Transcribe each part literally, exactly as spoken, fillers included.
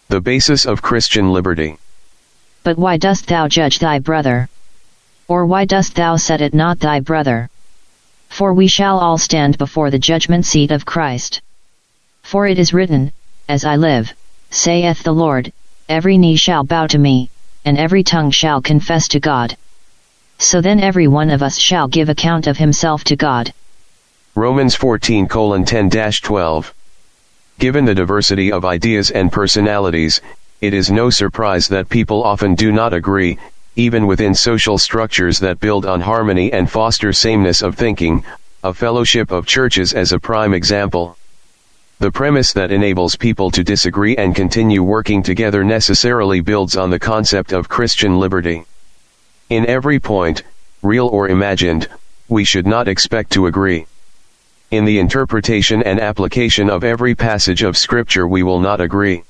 The basis of Christian liberty. But why dost thou judge thy brother? Or why dost thou set it not thy brother? For we shall all stand before the judgment seat of Christ. For it is written, As I live, saith the Lord, every knee shall bow to me, and every tongue shall confess to God. So then every one of us shall give account of himself to God. Romans fourteen ten twelve. Given the diversity of ideas and personalities, it is no surprise that people often do not agree, even within social structures that build on harmony and foster sameness of thinking, a fellowship of churches as a prime example. The premise that enables people to disagree and continue working together necessarily builds on the concept of Christian liberty. In every point, real or imagined, we should not expect to agree. In the interpretation and application of every passage of Scripture we will not agree.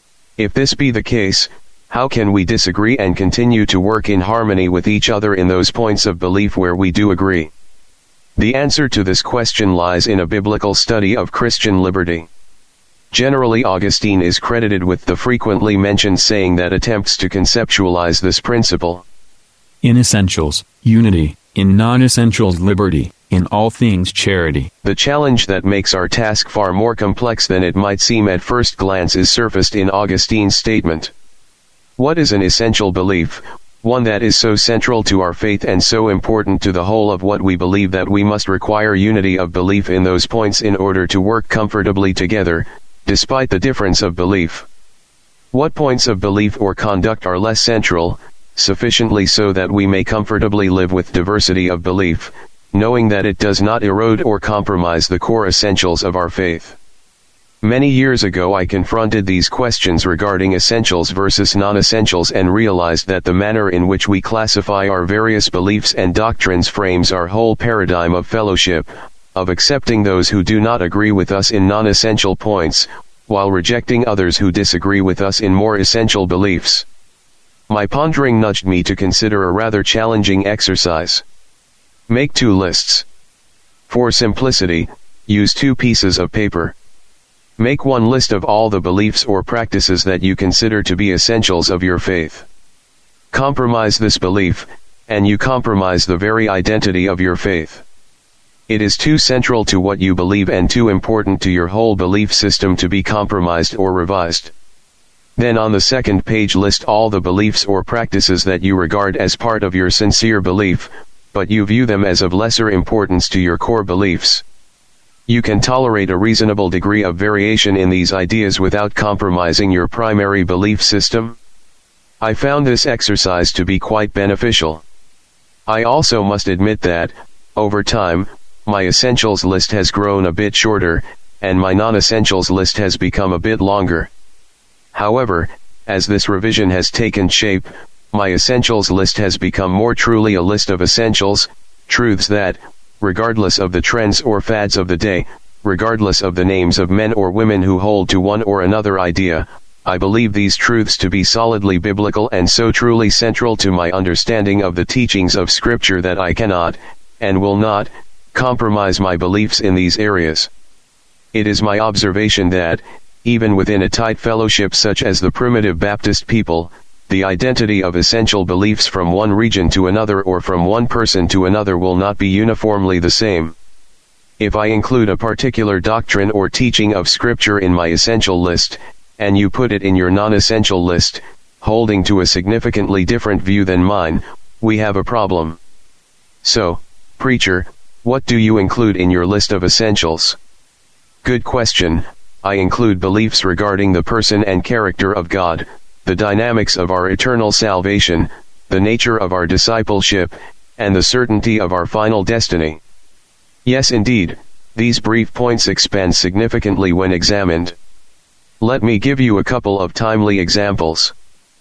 If this be the case, how can we disagree and continue to work in harmony with each other in those points of belief where we do agree? The answer to this question lies in a biblical study of Christian liberty. Generally, Augustine is credited with the frequently mentioned saying that attempts to conceptualize this principle. In essentials, unity; in non-essentials, liberty; in all things, charity. The challenge that makes our task far more complex than it might seem at first glance is surfaced in Augustine's statement. What is an essential belief? One that is so central to our faith and so important to the whole of what we believe that we must require unity of belief in those points in order to work comfortably together, despite the difference of belief. What points of belief or conduct are less central, sufficiently so that we may comfortably live with diversity of belief, knowing that it does not erode or compromise the core essentials of our faith? Many years ago I confronted these questions regarding essentials versus non-essentials and realized that the manner in which we classify our various beliefs and doctrines frames our whole paradigm of fellowship, of accepting those who do not agree with us in non-essential points, while rejecting others who disagree with us in more essential beliefs. My pondering nudged me to consider a rather challenging exercise. Make two lists. For simplicity, use two pieces of paper. Make one list of all the beliefs or practices that you consider to be essentials of your faith. Compromise this belief, and you compromise the very identity of your faith. It is too central to what you believe and too important to your whole belief system to be compromised or revised. Then on the second page list all the beliefs or practices that you regard as part of your sincere belief, but you view them as of lesser importance to your core beliefs. You can tolerate a reasonable degree of variation in these ideas without compromising your primary belief system? I found this exercise to be quite beneficial. I also must admit that, over time, my essentials list has grown a bit shorter, and my non-essentials list has become a bit longer. However, as this revision has taken shape, my essentials list has become more truly a list of essentials, truths that, regardless of the trends or fads of the day, regardless of the names of men or women who hold to one or another idea, I believe these truths to be solidly biblical and so truly central to my understanding of the teachings of Scripture that I cannot, and will not, compromise my beliefs in these areas. It is my observation that, even within a tight fellowship such as the primitive Baptist people, the identity of essential beliefs from one region to another or from one person to another will not be uniformly the same. If I include a particular doctrine or teaching of Scripture in my essential list, and you put it in your non-essential list, holding to a significantly different view than mine, we have a problem. So, preacher, what do you include in your list of essentials? Good question. I include beliefs regarding the person and character of God, the dynamics of our eternal salvation, the nature of our discipleship, and the certainty of our final destiny. Yes, indeed, these brief points expand significantly when examined. Let me give you a couple of timely examples.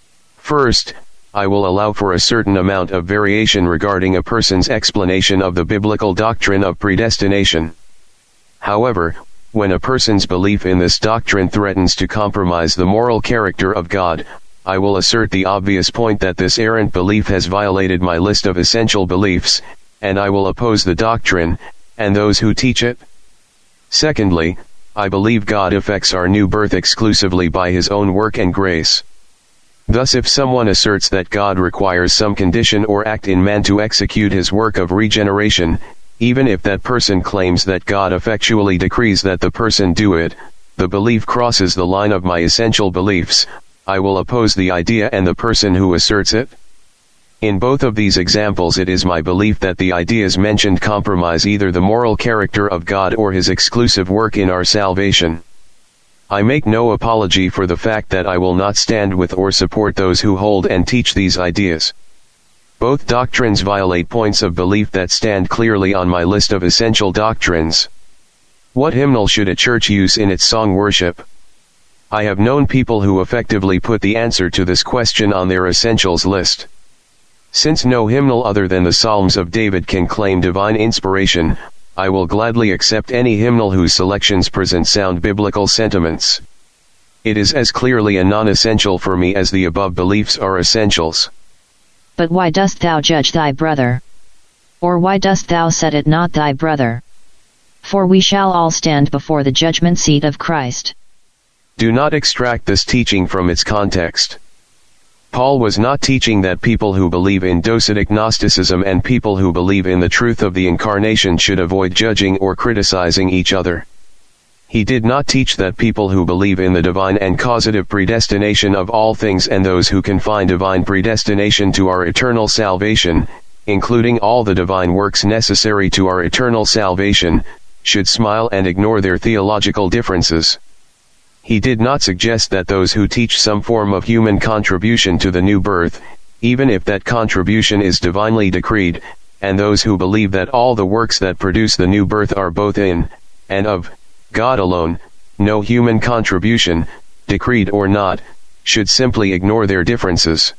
First, I will allow for a certain amount of variation regarding a person's explanation of the biblical doctrine of predestination. However, when a person's belief in this doctrine threatens to compromise the moral character of God, I will assert the obvious point that this errant belief has violated my list of essential beliefs, and I will oppose the doctrine, and those who teach it. Secondly, I believe God effects our new birth exclusively by his own work and grace. Thus if someone asserts that God requires some condition or act in man to execute his work of regeneration, even if that person claims that God effectually decrees that the person do it, the belief crosses the line of my essential beliefs. I will oppose the idea and the person who asserts it. In both of these examples it is my belief that the ideas mentioned compromise either the moral character of God or his exclusive work in our salvation. I make no apology for the fact that I will not stand with or support those who hold and teach these ideas. Both doctrines violate points of belief that stand clearly on my list of essential doctrines. What hymnal should a church use in its song worship? I have known people who effectively put the answer to this question on their essentials list. Since no hymnal other than the Psalms of David can claim divine inspiration, I will gladly accept any hymnal whose selections present sound biblical sentiments. It is as clearly a non-essential for me as the above beliefs are essentials. But why dost thou judge thy brother? Or why dost thou set it not thy brother? For we shall all stand before the judgment seat of Christ. Do not extract this teaching from its context. Paul was not teaching that people who believe in Docetic Gnosticism and people who believe in the truth of the Incarnation should avoid judging or criticizing each other. He did not teach that people who believe in the divine and causative predestination of all things and those who confine divine predestination to our eternal salvation, including all the divine works necessary to our eternal salvation, should smile and ignore their theological differences. He did not suggest that those who teach some form of human contribution to the new birth, even if that contribution is divinely decreed, and those who believe that all the works that produce the new birth are both in, and of, God alone, no human contribution, decreed or not, should simply ignore their differences.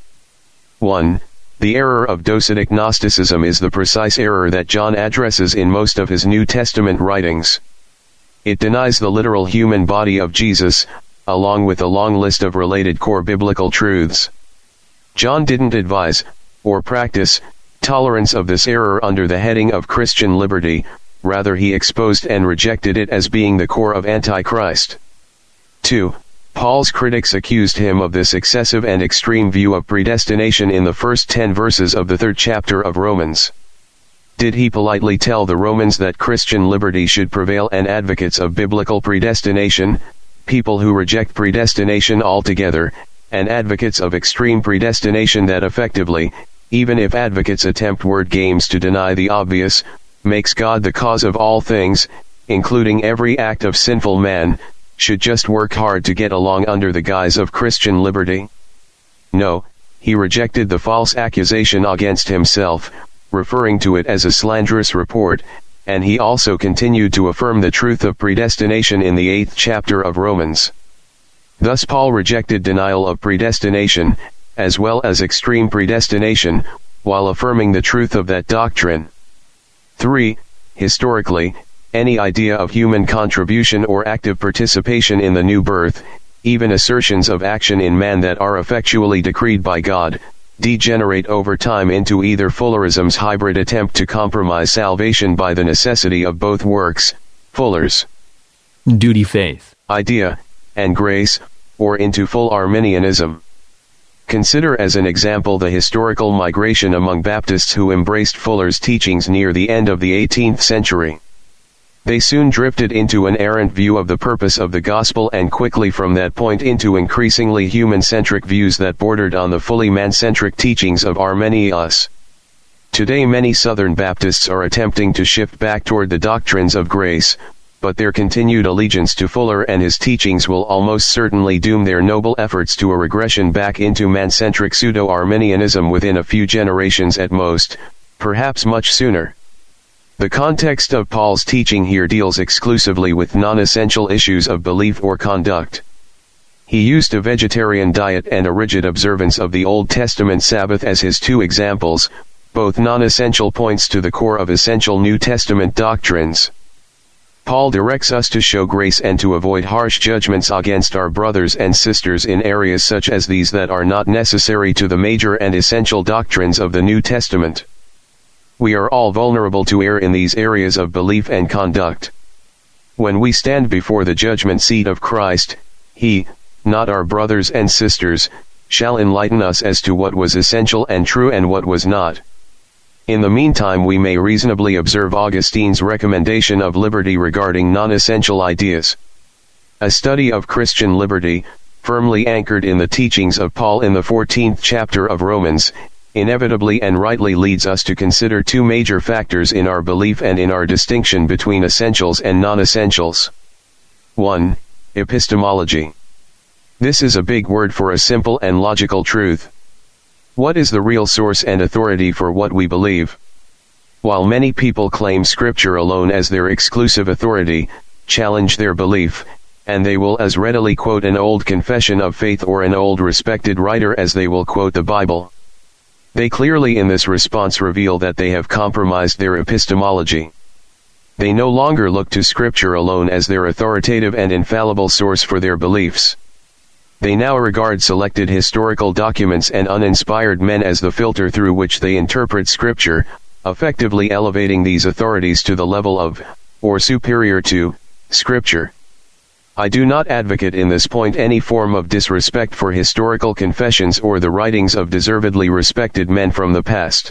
one. The error of Docetic Gnosticism is the precise error that John addresses in most of his New Testament writings. It denies the literal human body of Jesus, along with a long list of related core biblical truths. John didn't advise, or practice, tolerance of this error under the heading of Christian liberty, rather he exposed and rejected it as being the core of Antichrist. two. Paul's critics accused him of this excessive and extreme view of predestination in the first ten verses of the third chapter of Romans. Did he politely tell the Romans that Christian liberty should prevail and advocates of biblical predestination, people who reject predestination altogether, and advocates of extreme predestination that effectively, even if advocates attempt word games to deny the obvious, makes God the cause of all things, including every act of sinful man, should just work hard to get along under the guise of Christian liberty? No, he rejected the false accusation against himself, referring to it as a slanderous report, and he also continued to affirm the truth of predestination in the eighth chapter of Romans. Thus Paul rejected denial of predestination, as well as extreme predestination, while affirming the truth of that doctrine. three. Historically, any idea of human contribution or active participation in the new birth, even assertions of action in man that are effectually decreed by God, degenerate over time into either Fullerism's hybrid attempt to compromise salvation by the necessity of both works, Fuller's duty, faith, idea, and grace, or into full Arminianism. Consider as an example the historical migration among Baptists who embraced Fuller's teachings near the end of the eighteenth century. They soon drifted into an errant view of the purpose of the gospel and quickly from that point into increasingly human-centric views that bordered on the fully man-centric teachings of Arminius. Today many Southern Baptists are attempting to shift back toward the doctrines of grace, but their continued allegiance to Fuller and his teachings will almost certainly doom their noble efforts to a regression back into man-centric pseudo-Arminianism within a few generations at most, perhaps much sooner. The context of Paul's teaching here deals exclusively with non-essential issues of belief or conduct. He used a vegetarian diet and a rigid observance of the Old Testament Sabbath as his two examples, both non-essential points to the core of essential New Testament doctrines. Paul directs us to show grace and to avoid harsh judgments against our brothers and sisters in areas such as these that are not necessary to the major and essential doctrines of the New Testament. We are all vulnerable to err in these areas of belief and conduct. When we stand before the judgment seat of Christ, He, not our brothers and sisters, shall enlighten us as to what was essential and true and what was not. In the meantime we may reasonably observe Augustine's recommendation of liberty regarding non-essential ideas. A study of Christian liberty, firmly anchored in the teachings of Paul in the fourteenth chapter of Romans, inevitably and rightly leads us to consider two major factors in our belief and in our distinction between essentials and non-essentials. one. Epistemology. This is a big word for a simple and logical truth. What is the real source and authority for what we believe? While many people claim Scripture alone as their exclusive authority, challenge their belief, and they will as readily quote an old confession of faith or an old respected writer as they will quote the Bible. They clearly in this response reveal that they have compromised their epistemology. They no longer look to Scripture alone as their authoritative and infallible source for their beliefs. They now regard selected historical documents and uninspired men as the filter through which they interpret Scripture, effectively elevating these authorities to the level of, or superior to, Scripture. I do not advocate in this point any form of disrespect for historical confessions or the writings of deservedly respected men from the past.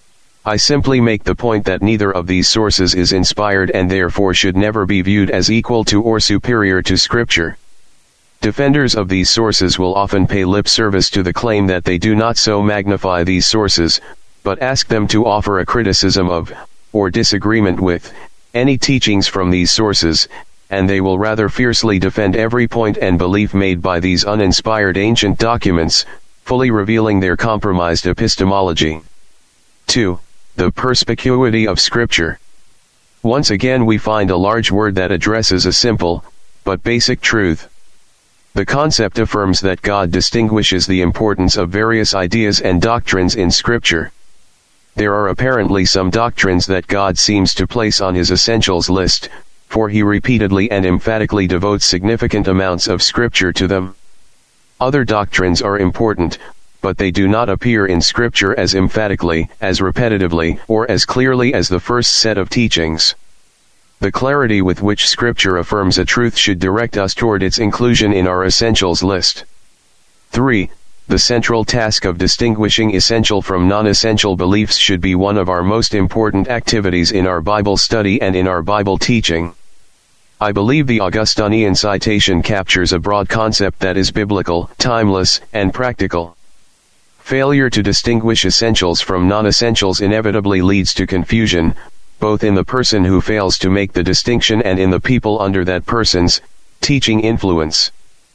I simply make the point that neither of these sources is inspired and therefore should never be viewed as equal to or superior to Scripture. Defenders of these sources will often pay lip service to the claim that they do not so magnify these sources, but ask them to offer a criticism of, or disagreement with, any teachings from these sources, and they will rather fiercely defend every point and belief made by these uninspired ancient documents, fully revealing their compromised epistemology. two. The perspicuity of Scripture. Once again we find a large word that addresses a simple, but basic truth. The concept affirms that God distinguishes the importance of various ideas and doctrines in Scripture. There are apparently some doctrines that God seems to place on His essentials list, for He repeatedly and emphatically devotes significant amounts of Scripture to them. Other doctrines are important, but they do not appear in Scripture as emphatically, as repetitively, or as clearly as the first set of teachings. The clarity with which Scripture affirms a truth should direct us toward its inclusion in our essentials list. three. The central task of distinguishing essential from non-essential beliefs should be one of our most important activities in our Bible study and in our Bible teaching. I believe the Augustinian citation captures a broad concept that is biblical, timeless, and practical. Failure to distinguish essentials from non-essentials inevitably leads to confusion, both in the person who fails to make the distinction and in the people under that person's teaching influence.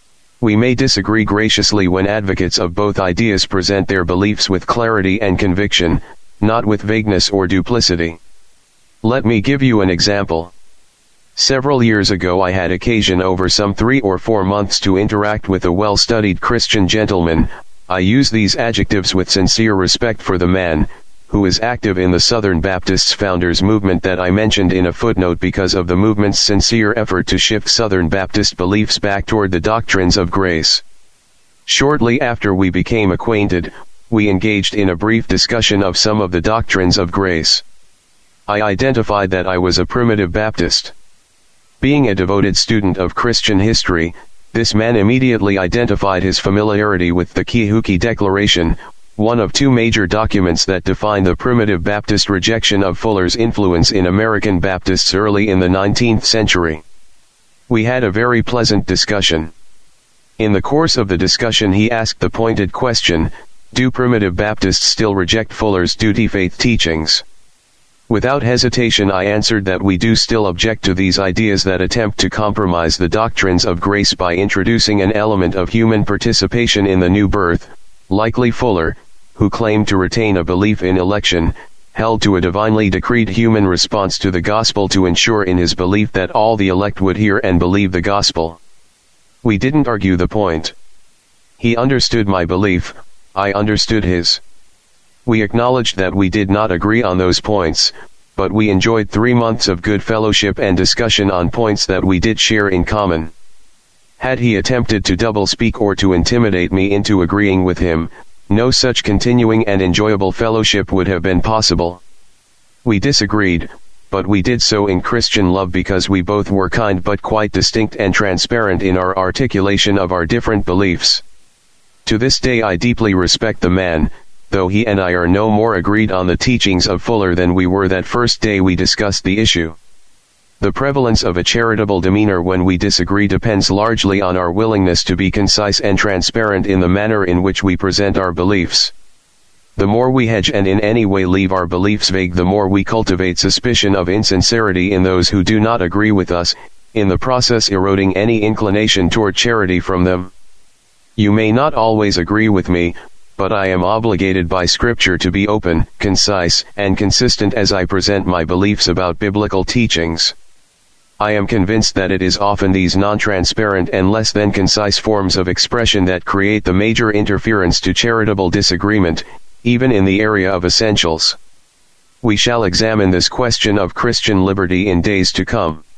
We may disagree graciously when advocates of both ideas present their beliefs with clarity and conviction, not with vagueness or duplicity. Let me give you an example. Several years ago I had occasion over some three or four months to interact with a well-studied Christian gentleman. I use these adjectives with sincere respect for the man, who is active in the Southern Baptists Founders movement that I mentioned in a footnote because of the movement's sincere effort to shift Southern Baptist beliefs back toward the doctrines of grace. Shortly after we became acquainted, we engaged in a brief discussion of some of the doctrines of grace. I identified that I was a primitive Baptist. Being a devoted student of Christian history, this man immediately identified his familiarity with the Kehukee Declaration, one of two major documents that define the primitive Baptist rejection of Fuller's influence in American Baptists early in the nineteenth century. We had a very pleasant discussion. In the course of the discussion he asked the pointed question, do primitive Baptists still reject Fuller's duty faith teachings? Without hesitation I answered that we do still object to these ideas that attempt to compromise the doctrines of grace by introducing an element of human participation in the new birth, likely Fuller, who claimed to retain a belief in election, held to a divinely decreed human response to the gospel to ensure in his belief that all the elect would hear and believe the gospel. We didn't argue the point. He understood my belief, I understood his. We acknowledged that we did not agree on those points, but we enjoyed three months of good fellowship and discussion on points that we did share in common. Had he attempted to double-speak or to intimidate me into agreeing with him, no such continuing and enjoyable fellowship would have been possible. We disagreed, but we did so in Christian love because we both were kind but quite distinct and transparent in our articulation of our different beliefs. To this day I deeply respect the man, though he and I are no more agreed on the teachings of Fuller than we were that first day we discussed the issue. The prevalence of a charitable demeanor when we disagree depends largely on our willingness to be concise and transparent in the manner in which we present our beliefs. The more we hedge and in any way leave our beliefs vague, the more we cultivate suspicion of insincerity in those who do not agree with us, in the process eroding any inclination toward charity from them. You may not always agree with me, but I am obligated by Scripture to be open, concise, and consistent as I present my beliefs about biblical teachings. I am convinced that it is often these non-transparent and less than concise forms of expression that create the major interference to charitable disagreement, even in the area of essentials. We shall examine this question of Christian liberty in days to come.